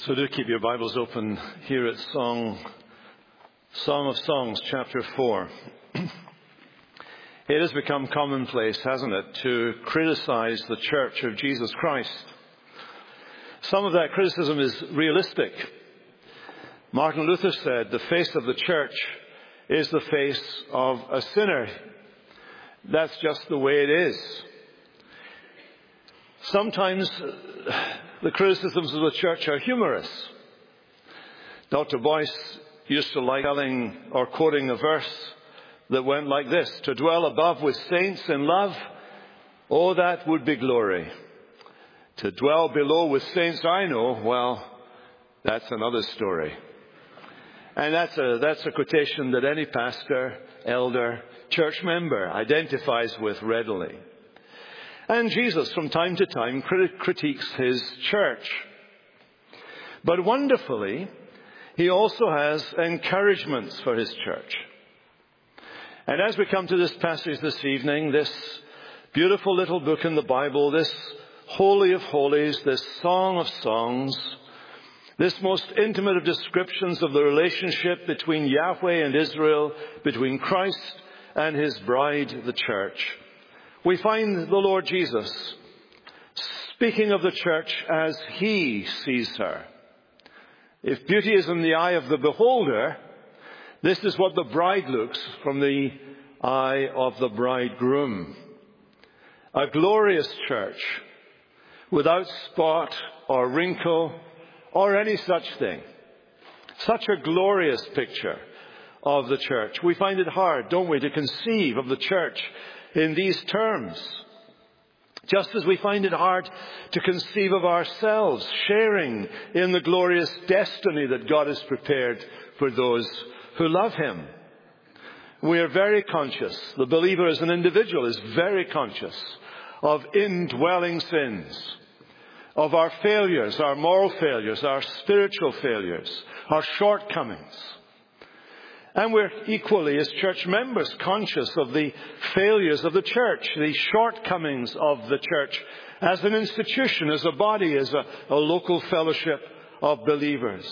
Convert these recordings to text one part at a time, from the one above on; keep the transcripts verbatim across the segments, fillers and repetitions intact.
So do keep your Bibles open here at Song, Song of Songs, chapter four. It has become commonplace, hasn't it, to criticize the Church of Jesus Christ. Some of that criticism is realistic. Martin Luther said, the face of the Church is the face of a sinner. That's just the way it is. Sometimes the criticisms of the Church are humorous. Doctor Boyce used to like telling or quoting a verse that went like this: to dwell above with saints in love, oh, that would be glory. To dwell below with saints I know, well, that's another story. And that's a, that's a quotation that any pastor, elder, church member identifies with readily. And Jesus, from time to time, critiques his church. But wonderfully, he also has encouragements for his church. And as we come to this passage this evening, this beautiful little book in the Bible, this Holy of Holies, this Song of Songs, this most intimate of descriptions of the relationship between Yahweh and Israel, between Christ and his bride, the church, we find the Lord Jesus speaking of the church as he sees her. If beauty is in the eye of the beholder, this is what the bride looks from the eye of the bridegroom. A glorious church without spot or wrinkle or any such thing. Such a glorious picture of the church. We find it hard, don't we, to conceive of the church in these terms. Just as we find it hard to conceive of ourselves sharing in the glorious destiny that God has prepared for those who love him. We are very conscious, the believer as an individual is very conscious of indwelling sins, of our failures, our moral failures, our spiritual failures, our shortcomings. And we're equally, as church members, conscious of the failures of the church, the shortcomings of the church as an institution, as a body, as a, a local fellowship of believers.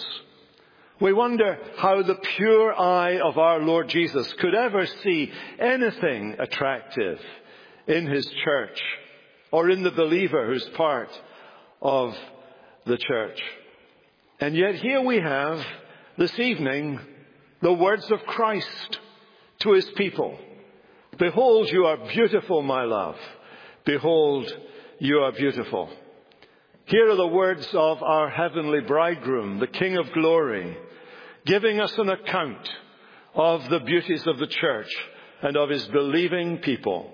We wonder how the pure eye of our Lord Jesus could ever see anything attractive in his church or in the believer who's part of the church. And yet here we have this evening the words of Christ to his people. Behold, you are beautiful, my love. Behold, you are beautiful. Here are the words of our heavenly bridegroom, the King of glory, giving us an account of the beauties of the church and of his believing people.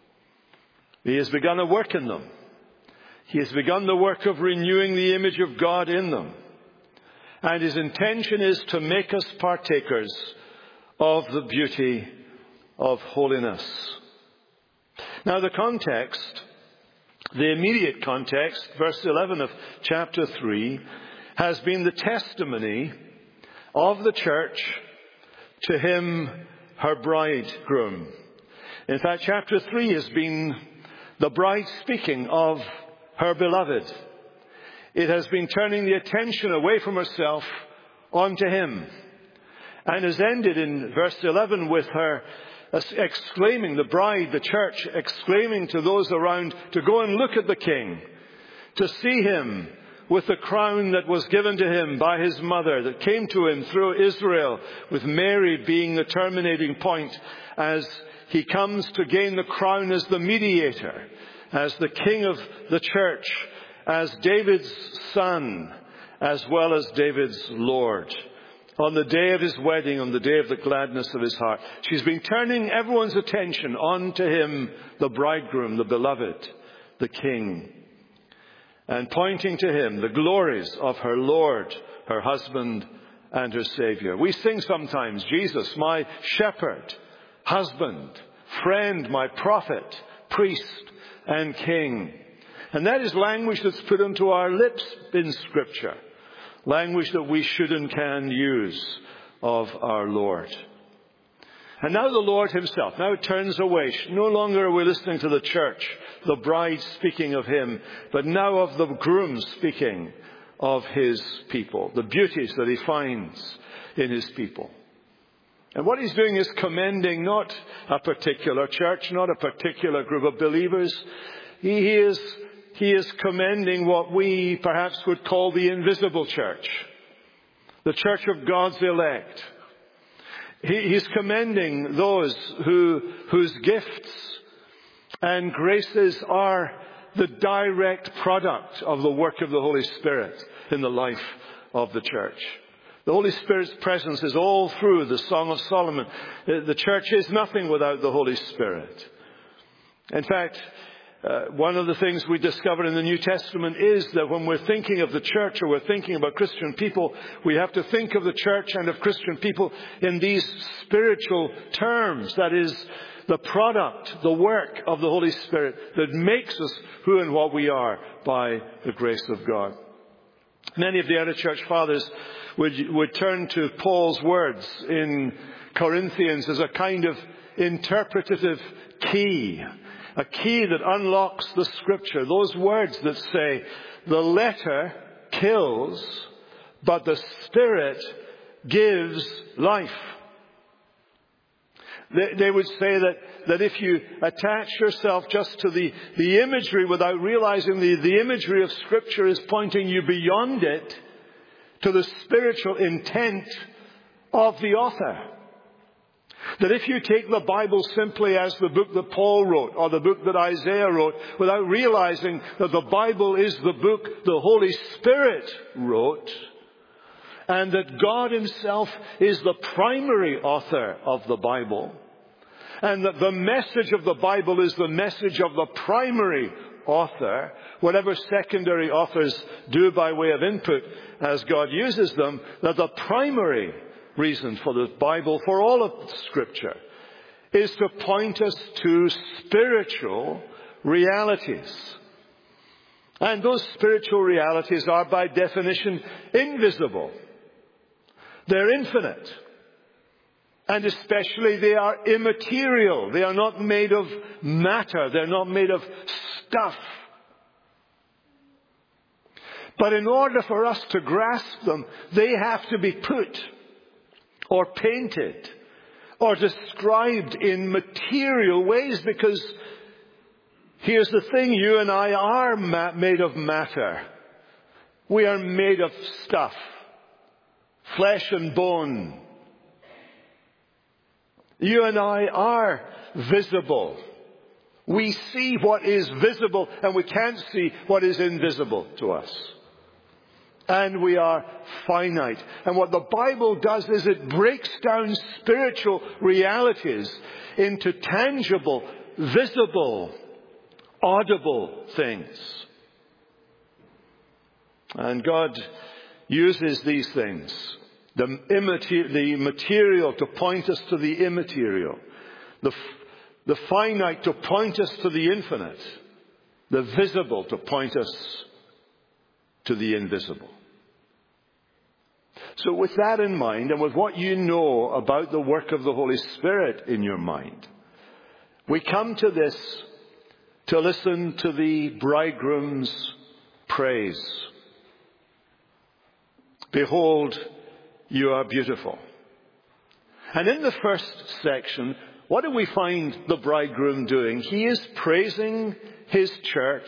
He has begun a work in them. He has begun the work of renewing the image of God in them. And his intention is to make us partakers of the beauty of holiness. Now the context, the immediate context, verse eleven of chapter three, has been the testimony of the church to him, her bridegroom. In fact, chapter three has been the bride speaking of her beloved. It has been turning the attention away from herself onto him. And has ended in verse eleven with her exclaiming, the bride, the church, exclaiming to those around to go and look at the king, to see him with the crown that was given to him by his mother, that came to him through Israel, with Mary being the terminating point as he comes to gain the crown as the mediator, as the king of the church, as David's son, as well as David's Lord. On the day of his wedding, on the day of the gladness of his heart, she's been turning everyone's attention on to him, the bridegroom, the beloved, the king, and pointing to him the glories of her Lord, her husband, and her Savior. We sing sometimes, Jesus, my shepherd, husband, friend, my prophet, priest, and king. And that is language that's put into our lips in Scripture. Language that we should and can use of our Lord. And now the Lord himself, now it turns away. No longer are we listening to the church, the bride speaking of him, but now of the groom speaking of his people, the beauties that he finds in his people. And what he's doing is commending not a particular church, not a particular group of believers. He is, he is commending what we perhaps would call the invisible church, the church of God's elect. He, he's commending those who, whose gifts and graces are the direct product of the work of the Holy Spirit in the life of the church. The Holy Spirit's presence is all through the Song of Solomon. The church is nothing without the Holy Spirit. In fact, uh, one of the things we discover in the New Testament is that when we're thinking of the church or we're thinking about Christian people, we have to think of the church and of Christian people in these spiritual terms. That is, the product, the work of the Holy Spirit that makes us who and what we are by the grace of God. Many of the early church fathers would, would turn to Paul's words in Corinthians as a kind of interpretative key, a key that unlocks the Scripture. Those words that say, the letter kills, but the Spirit gives life. They, they would say that, that if you attach yourself just to the, the imagery without realizing the, the imagery of Scripture is pointing you beyond it to the spiritual intent of the author. That if you take the Bible simply as the book that Paul wrote or the book that Isaiah wrote without realizing that the Bible is the book the Holy Spirit wrote, and that God himself is the primary author of the Bible, and that the message of the Bible is the message of the primary author, whatever secondary authors do by way of input as God uses them, that the primary reason for the Bible, for all of Scripture, is to point us to spiritual realities. And those spiritual realities are by definition invisible. They're infinite. And especially they are immaterial. They are not made of matter. They're not made of stuff. But in order for us to grasp them, they have to be put or painted or described in material ways, because here's the thing, you and I are ma- made of matter. We are made of stuff. Flesh and bone. You and I are visible. We see what is visible and we can't see what is invisible to us. And we are finite. And what the Bible does is it breaks down spiritual realities into tangible, visible, audible things. And God uses these things, the, immater- the material to point us to the immaterial, the, the finite to point us to the infinite, the visible to point us to the invisible. So with that in mind, and with what you know about the work of the Holy Spirit in your mind, we come to this to listen to the bridegroom's praise. Behold, you are beautiful. And in the first section, what do we find the bridegroom doing? He is praising his church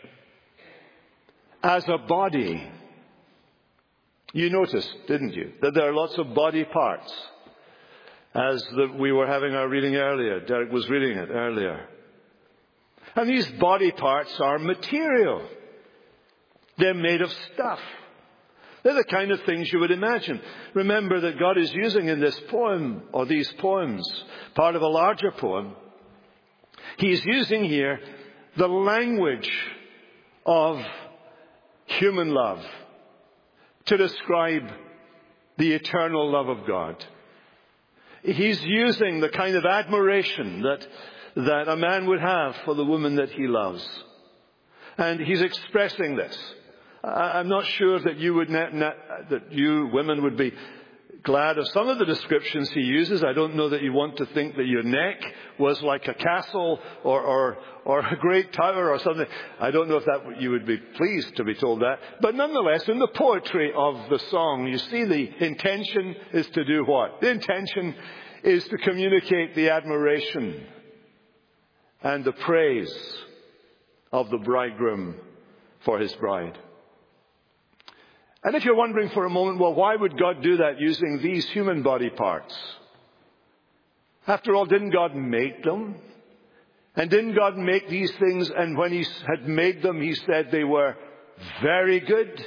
as a body. You noticed, didn't you, that there are lots of body parts. As the, we were having our reading earlier. Derek was reading it earlier. And these body parts are material. They're made of stuff. They're the kind of things you would imagine. Remember that God is using in this poem, or these poems, part of a larger poem. He's using here the language of human love to describe the eternal love of God. He's using the kind of admiration that, that a man would have for the woman that he loves. And he's expressing this. I'm not sure that you would, net, net, that you women would be glad of some of the descriptions he uses. I don't know that you want to think that your neck was like a castle or, or, or a great tower or something. I don't know if that you would be pleased to be told that. But nonetheless, in the poetry of the song, you see the intention is to do what? The intention is to communicate the admiration and the praise of the bridegroom for his bride. And if you're wondering for a moment, well, why would God do that using these human body parts? After all, didn't God make them? And didn't God make these things, and when he had made them, he said they were very good?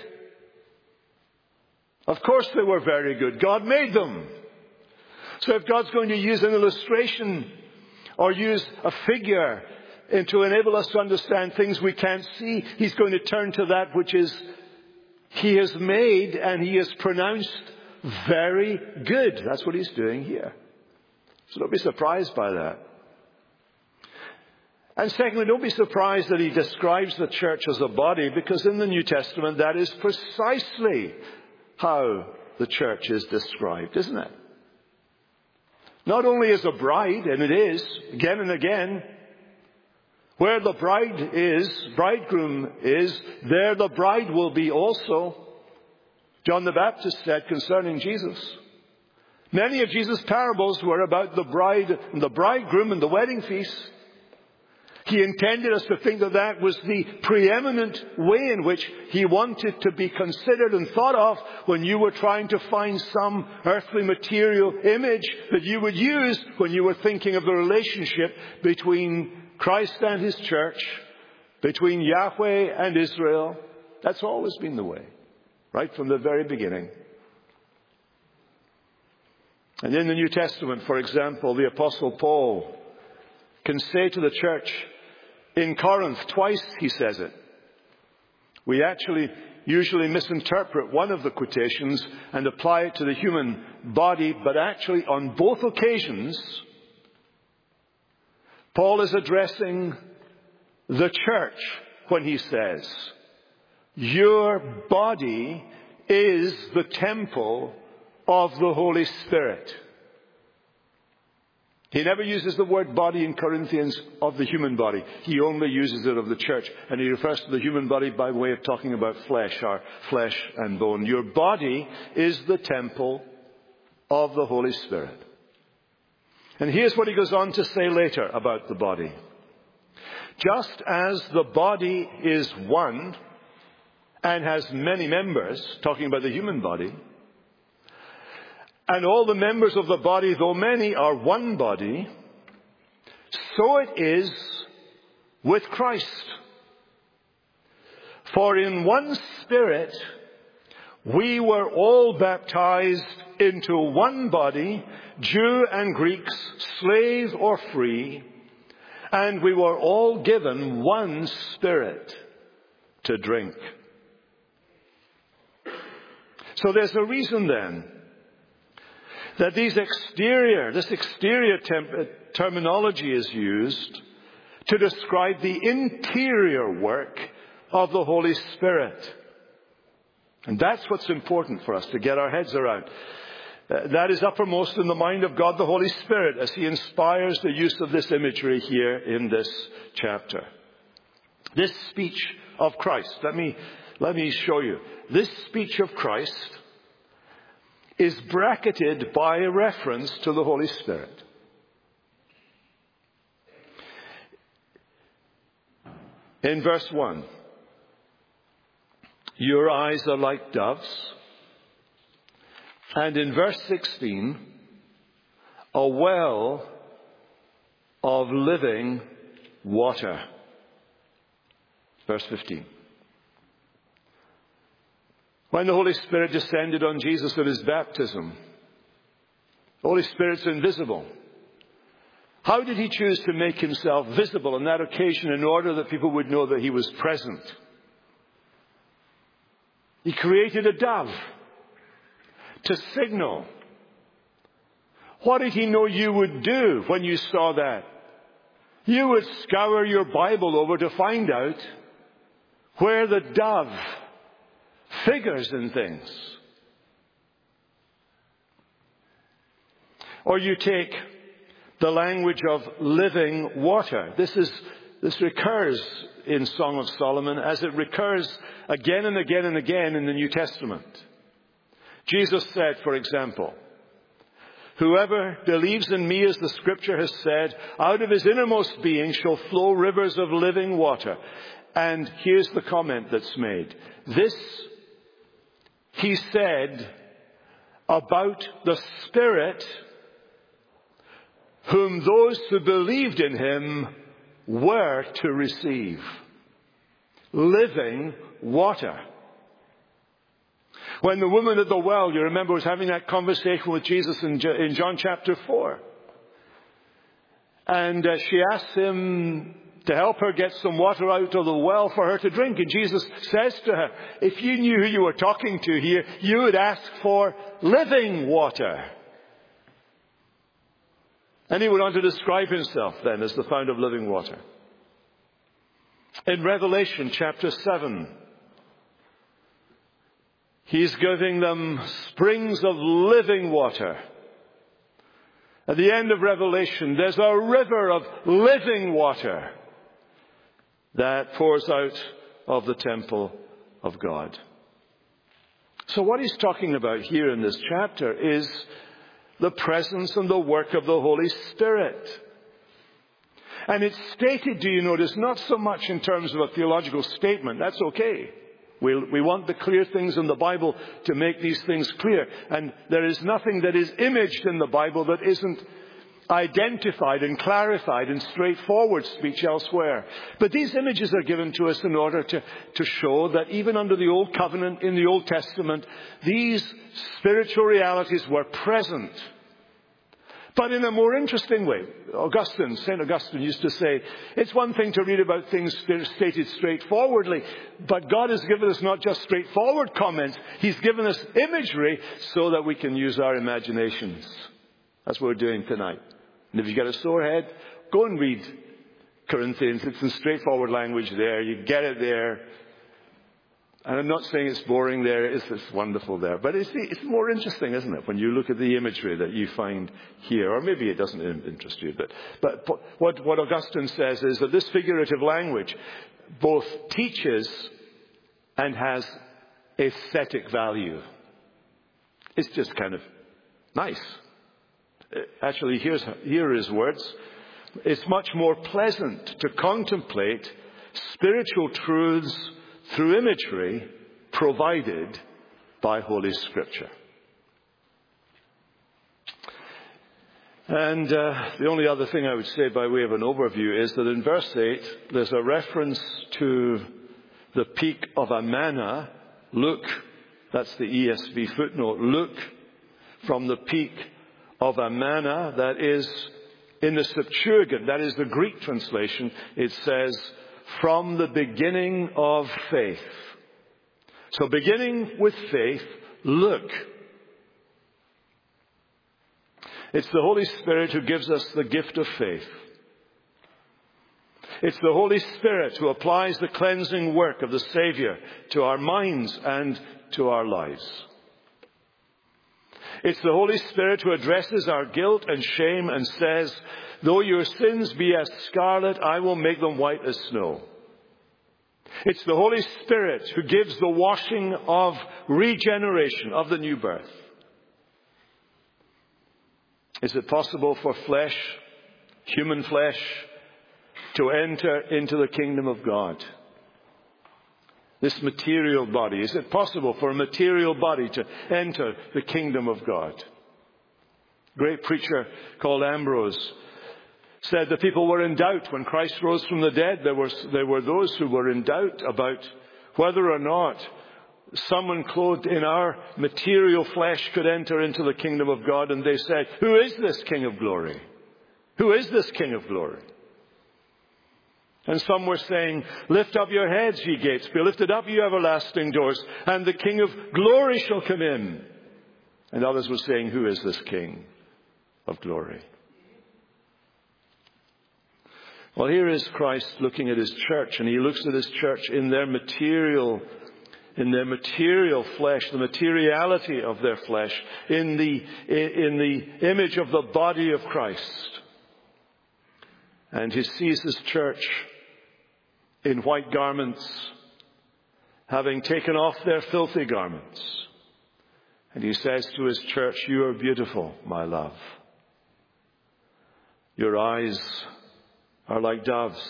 Of course they were very good. God made them. So if God's going to use an illustration or use a figure and to enable us to understand things we can't see, he's going to turn to that which is he has made and he has pronounced very good. That's what he's doing here. So don't be surprised by that. And secondly, don't be surprised that he describes the church as a body, because in the New Testament that is precisely how the church is described, isn't it? Not only as a bride, and it is, again and again, where the bride is, bridegroom is, there the bride will be also. John the Baptist said concerning Jesus. Many of Jesus' parables were about the bride and the bridegroom and the wedding feast. He intended us to think that that was the preeminent way in which he wanted to be considered and thought of when you were trying to find some earthly material image that you would use when you were thinking of the relationship between Christ and his church, between Yahweh and Israel. That's always been the way, right from the very beginning. And in the New Testament, for example, the Apostle Paul can say to the church in Corinth, twice he says it. We actually usually misinterpret one of the quotations and apply it to the human body, but actually on both occasions, Paul is addressing the church when he says, your body is the temple of the Holy Spirit. He never uses the word body in Corinthians of the human body. He only uses it of the church. And he refers to the human body by way of talking about flesh, or flesh and bone. Your body is the temple of the Holy Spirit. And here's what he goes on to say later about the body. Just as the body is one and has many members, talking about the human body, and all the members of the body, though many, are one body, so it is with Christ. For in one Spirit we were all baptized into one body, Jew and Greeks, slave or free, and we were all given one Spirit to drink. So there's a reason then that these exterior, this exterior temp- terminology is used to describe the interior work of the Holy Spirit. And that's what's important for us to get our heads around. Uh, that is uppermost in the mind of God the Holy Spirit as he inspires the use of this imagery here in this chapter. This speech of Christ, let me, let me show you. This speech of Christ is bracketed by a reference to the Holy Spirit. In verse one, your eyes are like doves. And in verse sixteen, a well of living water. Verse fifteen. When the Holy Spirit descended on Jesus at his baptism, the Holy Spirit's invisible. How did he choose to make himself visible on that occasion in order that people would know that he was present? He created a dove to signal. What did he know you would do when you saw that? You would scour your Bible over to find out where the dove figures in things. Or you take the language of living water. This is, this recurs in Song of Solomon as it recurs again and again and again in the New Testament. Jesus said, for example, "Whoever believes in me, as the scripture has said, out of his innermost being shall flow rivers of living water." And here's the comment that's made. This he said about the Spirit whom those who believed in him were to receive. Living water. When the woman at the well, you remember, was having that conversation with Jesus in John chapter four. And uh, she asked him to help her get some water out of the well for her to drink. And Jesus says to her, if you knew who you were talking to here, you would ask for living water. And he went on to describe himself then as the fount of living water. In Revelation chapter seven, he's giving them springs of living water. At the end of Revelation, there's a river of living water that pours out of the temple of God. So what he's talking about here in this chapter is the presence and the work of the Holy Spirit. And it's stated, do you notice, not so much in terms of a theological statement. That's okay. We, we want the clear things in the Bible to make these things clear. And there is nothing that is imaged in the Bible that isn't identified and clarified in straightforward speech elsewhere. But these images are given to us in order to, to show that even under the Old Covenant, in the Old Testament, these spiritual realities were present. But in a more interesting way. Augustine, Saint Augustine used to say, it's one thing to read about things stated straightforwardly, but God has given us not just straightforward comments, He's given us imagery so that we can use our imaginations. That's what we're doing tonight. And if you've got a sore head, go and read Corinthians. It's in straightforward language there. You get it there. And I'm not saying it's boring there. It's, it's wonderful there. But it's, it's more interesting, isn't it, when you look at the imagery that you find here. Or maybe it doesn't interest you. But, but what, what Augustine says is that this figurative language both teaches and has aesthetic value. It's just kind of nice. Actually, here's, here are his words. It's much more pleasant to contemplate spiritual truths through imagery provided by Holy Scripture. And uh, the only other thing I would say by way of an overview is that in verse eight, there's a reference to the peak of Amana. Look, that's the E S V footnote. Look from the peak of Amana, that is in the Septuagint, that is the Greek translation, it says, from the beginning of faith. So beginning with faith, look. It's the Holy Spirit who gives us the gift of faith. It's the Holy Spirit who applies the cleansing work of the Savior to our minds and to our lives. It's the Holy Spirit who addresses our guilt and shame and says, though your sins be as scarlet, I will make them white as snow. It's the Holy Spirit who gives the washing of regeneration, of the new birth. Is it possible for flesh, human flesh, to enter into the kingdom of God? This material body. Is it possible for a material body to enter the kingdom of God? A great preacher called Ambrose said that people were in doubt when Christ rose from the dead. There were, there were those who were in doubt about whether or not someone clothed in our material flesh could enter into the kingdom of God. And they said, who is this King of glory? Who is this King of glory? And some were saying, lift up your heads, ye gates, be lifted up, you everlasting doors, and the King of glory shall come in. And others were saying, who is this King of glory? Well, here is Christ looking at his church, and he looks at his church in their material in their material flesh, the materiality of their flesh, in the, in the image of the body of Christ. And he sees his church in white garments, having taken off their filthy garments. And he says to his church, "You are beautiful, my love. Your eyes are like doves.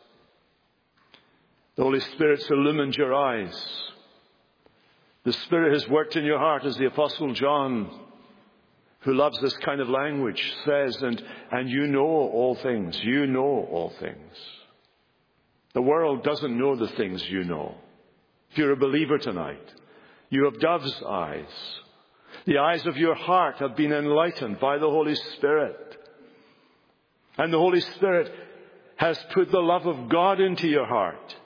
The Holy Spirit's illumined your eyes. The Spirit has worked in your heart," as the Apostle John, who loves this kind of language, says, and, and you know all things. You know all things. The world doesn't know the things you know. If you're a believer tonight, you have dove's eyes. The eyes of your heart have been enlightened by the Holy Spirit. And the Holy Spirit has put the love of God into your heart.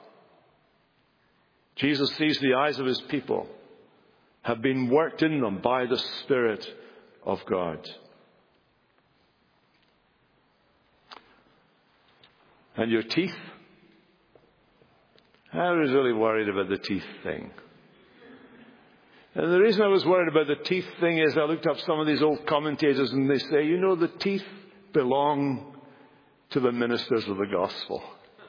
Jesus sees the eyes of his people have been worked in them by the Spirit of God. And your teeth? I was really worried about the teeth thing. And the reason I was worried about the teeth thing is I looked up some of these old commentators and they say, you know, the teeth belong to the ministers of the gospel.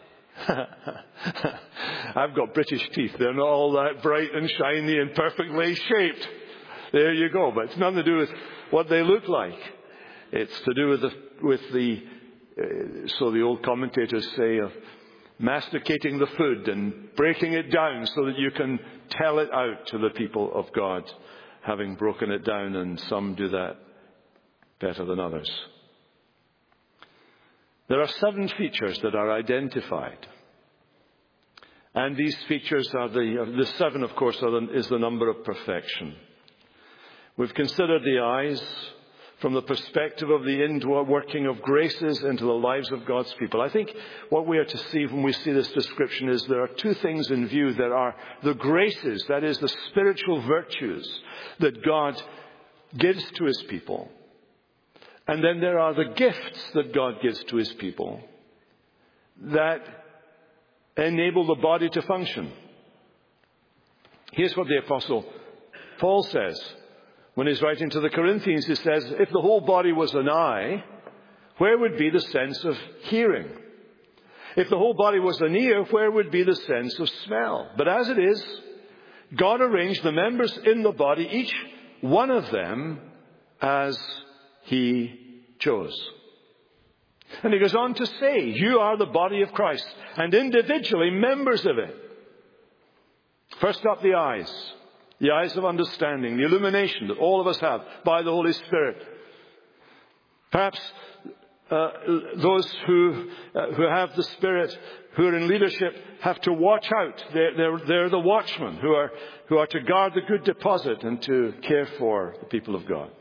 I've got British teeth. They're not all that bright and shiny and perfectly shaped. There you go. But it's nothing to do with what they look like. It's to do with the, with the uh, so the old commentators say, of masticating the food and breaking it down so that you can tell it out to the people of God, having broken it down, and some do that better than others. There are seven features that are identified. And these features are the, the seven, of course, are the, is the number of perfection. We've considered the eyes from the perspective of the inward working of graces into the lives of God's people. I think what we are to see when we see this description is there are two things in view. There are the graces, that is, the spiritual virtues that God gives to his people. And then there are the gifts that God gives to his people that enable the body to function. Here's what the Apostle Paul says when he's writing to the Corinthians. He says, if the whole body was an eye, where would be the sense of hearing? If the whole body was an ear, where would be the sense of smell? But as it is, God arranged the members in the body, each one of them, as he chose. And he goes on to say, you are the body of Christ, and individually members of it. First up, the eyes. The eyes of understanding, the illumination that all of us have by the Holy Spirit. Perhaps uh, those who uh, who have the Spirit, who are in leadership, have to watch out. They're, they're, they're the watchmen who are, who are to guard the good deposit and to care for the people of God.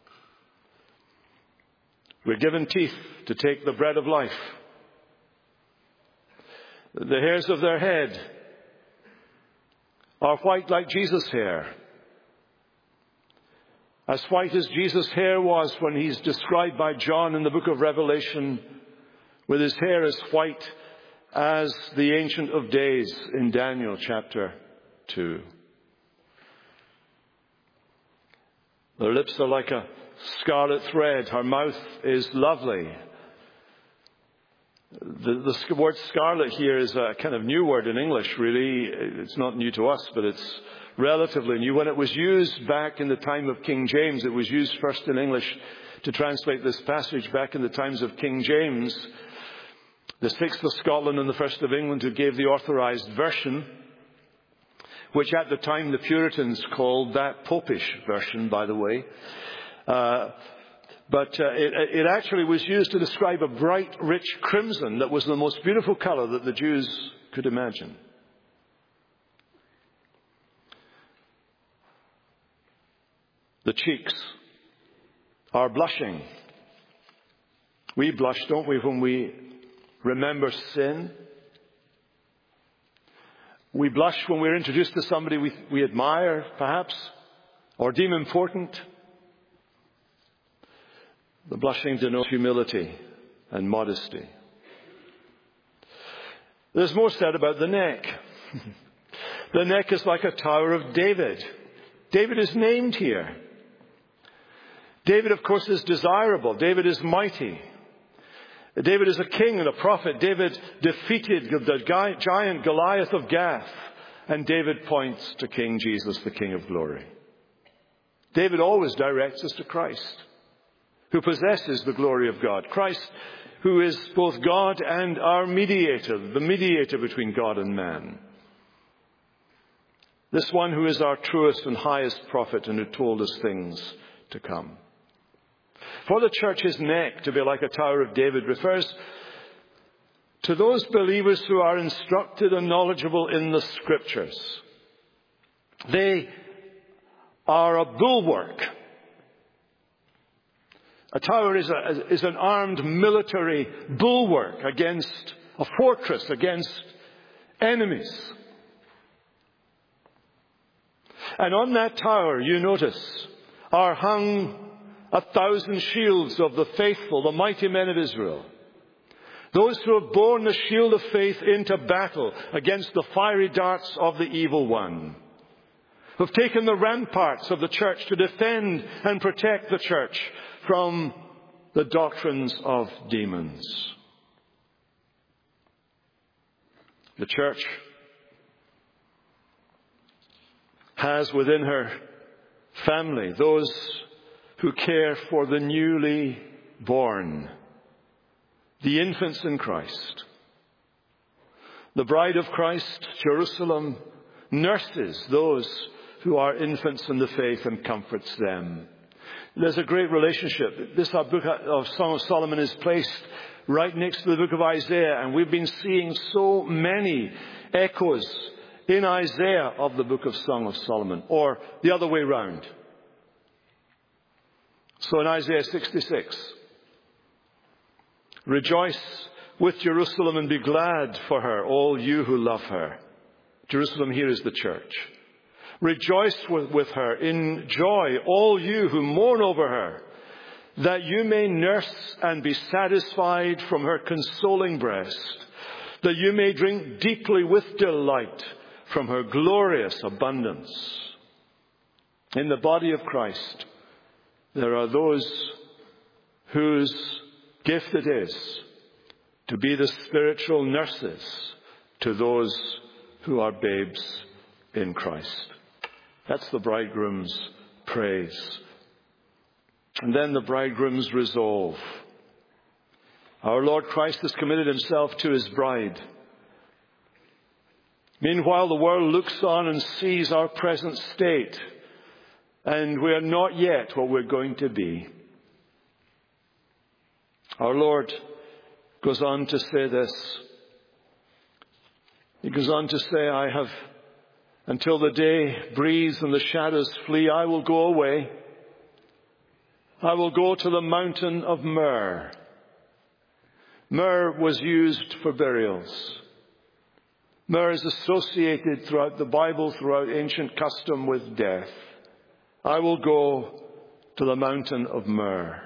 We're given teeth to take the bread of life. The hairs of their head are white like Jesus' hair. As white as Jesus' hair was when he's described by John in the book of Revelation, with his hair as white as the Ancient of Days in Daniel chapter two. Their lips are like a scarlet thread. Her mouth is lovely. The, the word scarlet here is a kind of new word in English, really. It's not new to us, but it's relatively new. When it was used back in the time of King James, it was used first in English to translate this passage back in the times of King James, the sixth of Scotland and the first of England, who gave the authorized version, which at the time the Puritans called that popish version, by the way. Uh, but uh, it, it actually was used to describe a bright, rich crimson that was the most beautiful color that the Jews could imagine. The cheeks are blushing. We blush, don't we, when we remember sin? We blush when we're introduced to somebody we, we admire, perhaps, or deem important. The blushing denotes humility and modesty. There's more said about the neck. The neck is like a tower of David. David is named here. David, of course, is desirable. David is mighty. David is a king and a prophet. David defeated the giant Goliath of Gath. And David points to King Jesus, the King of glory. David always directs us to Christ, who possesses the glory of God. Christ, who is both God and our mediator, the mediator between God and man. This one who is our truest and highest prophet and who told us things to come. For the church's neck to be like a Tower of David refers to those believers who are instructed and knowledgeable in the Scriptures. They are a bulwark. A tower is, a, is an armed military bulwark against a fortress, against enemies. And on that tower, you notice, are hung a thousand shields of the faithful, the mighty men of Israel. Those who have borne the shield of faith into battle against the fiery darts of the evil one. Who have taken the ramparts of the church to defend and protect the church from the doctrines of demons. The church has within her family those who care for the newly born, the infants in Christ. The bride of Christ, Jerusalem, nurses those who are infants in the faith and comforts them. There's a great relationship. This our book of Song of Solomon is placed right next to the book of Isaiah, and we've been seeing so many echoes in Isaiah of the book of Song of Solomon, or the other way round. So in Isaiah sixty-six, rejoice with Jerusalem and be glad for her, all you who love her. Jerusalem here is the church. Rejoice with, with her in joy, all you who mourn over her, that you may nurse and be satisfied from her consoling breast, that you may drink deeply with delight from her glorious abundance. In the body of Christ, there are those whose gift it is to be the spiritual nurses to those who are babes in Christ. That's the bridegroom's praise. And then the bridegroom's resolve. Our Lord Christ has committed himself to his bride. Meanwhile, the world looks on and sees our present state, and we are not yet what we're going to be. Our Lord goes on to say this. He goes on to say, I have, until the day breathes and the shadows flee, I will go away. I will go to the mountain of myrrh. Myrrh was used for burials. Myrrh is associated throughout the Bible, throughout ancient custom, with death. I will go to the mountain of myrrh.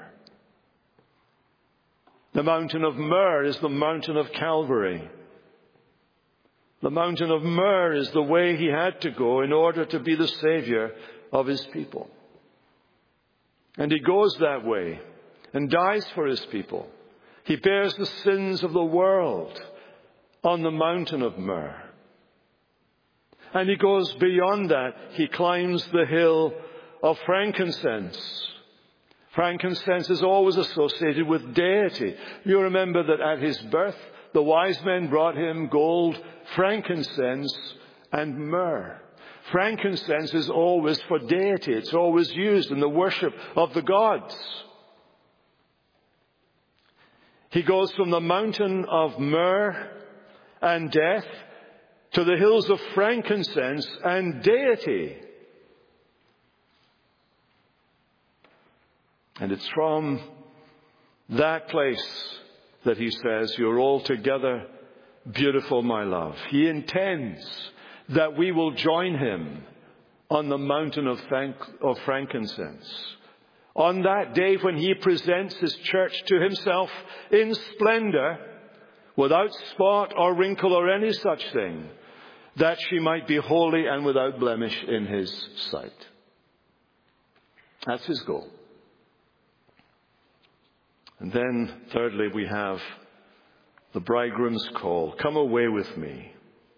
The mountain of myrrh is the mountain of Calvary. The mountain of myrrh is the way he had to go in order to be the Savior of his people. And he goes that way and dies for his people. He bears the sins of the world on the mountain of myrrh. And he goes beyond that. He climbs the hill of frankincense. Frankincense is always associated with deity. You remember that at his birth, the wise men brought him gold, frankincense, and myrrh. Frankincense is always for deity. It's always used in the worship of the gods. He goes from the mountain of myrrh and death to the hills of frankincense and deity. And it's from that place that he says, you're altogether beautiful, my love. He intends that we will join him on the mountain of, frank- of frankincense. On that day when he presents his church to himself in splendor, without spot or wrinkle or any such thing, that she might be holy and without blemish in his sight. That's his goal. And then, thirdly, we have the bridegroom's call. Come away with me.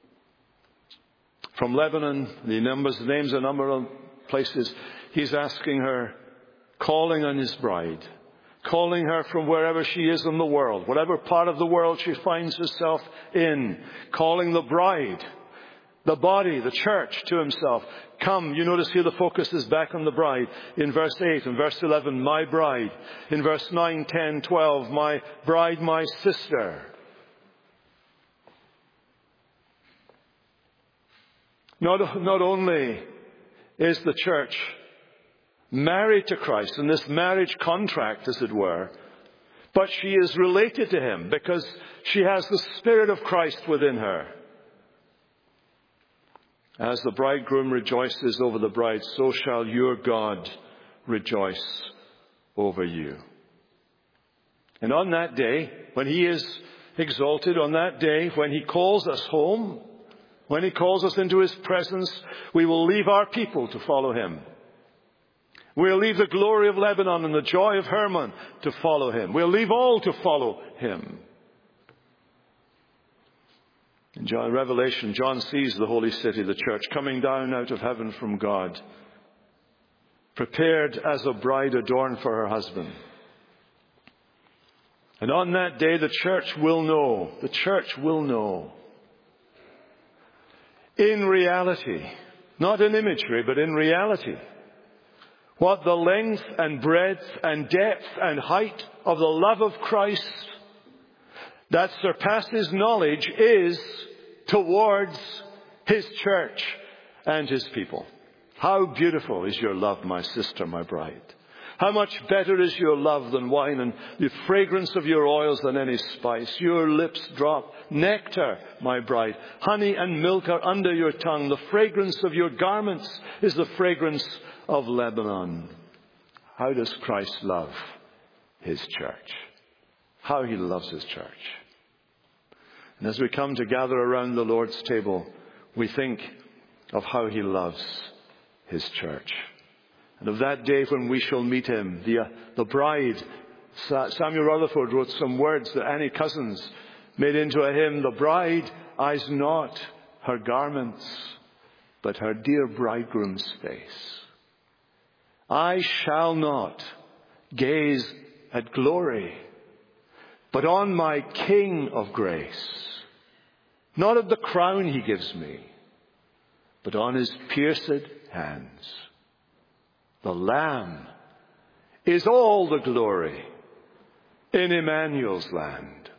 From Lebanon, the numbers, the names a number of places, he's asking her, calling on his bride, calling her from wherever she is in the world, whatever part of the world she finds herself in, calling the bride, the body, the church to himself. Come, you notice here the focus is back on the bride. In verse eight and verse eleven, my bride. In verse nine, ten, twelve, my bride, my sister. Not, not only is the church married to Christ in this marriage contract, as it were, but she is related to him because she has the Spirit of Christ within her. As the bridegroom rejoices over the bride, so shall your God rejoice over you. And on that day, when he is exalted, on that day, when he calls us home, when he calls us into his presence, we will leave our people to follow him. We'll leave the glory of Lebanon and the joy of Hermon to follow him. We'll leave all to follow him. In John, Revelation, John sees the holy city, the church, coming down out of heaven from God, prepared as a bride adorned for her husband. And on that day, the church will know, the church will know, in reality, not in imagery, but in reality, what the length and breadth and depth and height of the love of Christ that surpasses knowledge is towards his church and his people. How beautiful is your love, my sister, my bride. How much better is your love than wine, and the fragrance of your oils than any spice. Your lips drop nectar, my bride. Honey and milk are under your tongue. The fragrance of your garments is the fragrance of Lebanon. How does Christ love his church? How he loves his church. And as we come to gather around the Lord's table, we think of how he loves his church. And of that day when we shall meet him, the, uh, the bride, Samuel Rutherford wrote some words that Annie Cousins made into a hymn. The bride eyes not her garments, but her dear bridegroom's face. I shall not gaze at glory, but on my King of grace. Not at the crown he gives me, but on his pierced hands. The Lamb is all the glory in Emmanuel's land.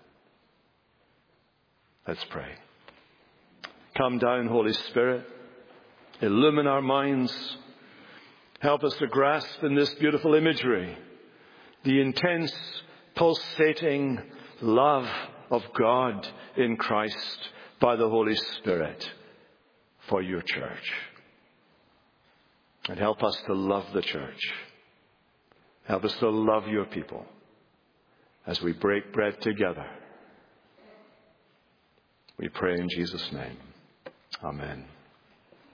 Let's pray. Come down, Holy Spirit. Illumine our minds. Help us to grasp in this beautiful imagery the intense, pulsating love of God in Christ by the Holy Spirit for your church. And help us to love the church. Help us to love your people as we break bread together. We pray in Jesus' name. Amen.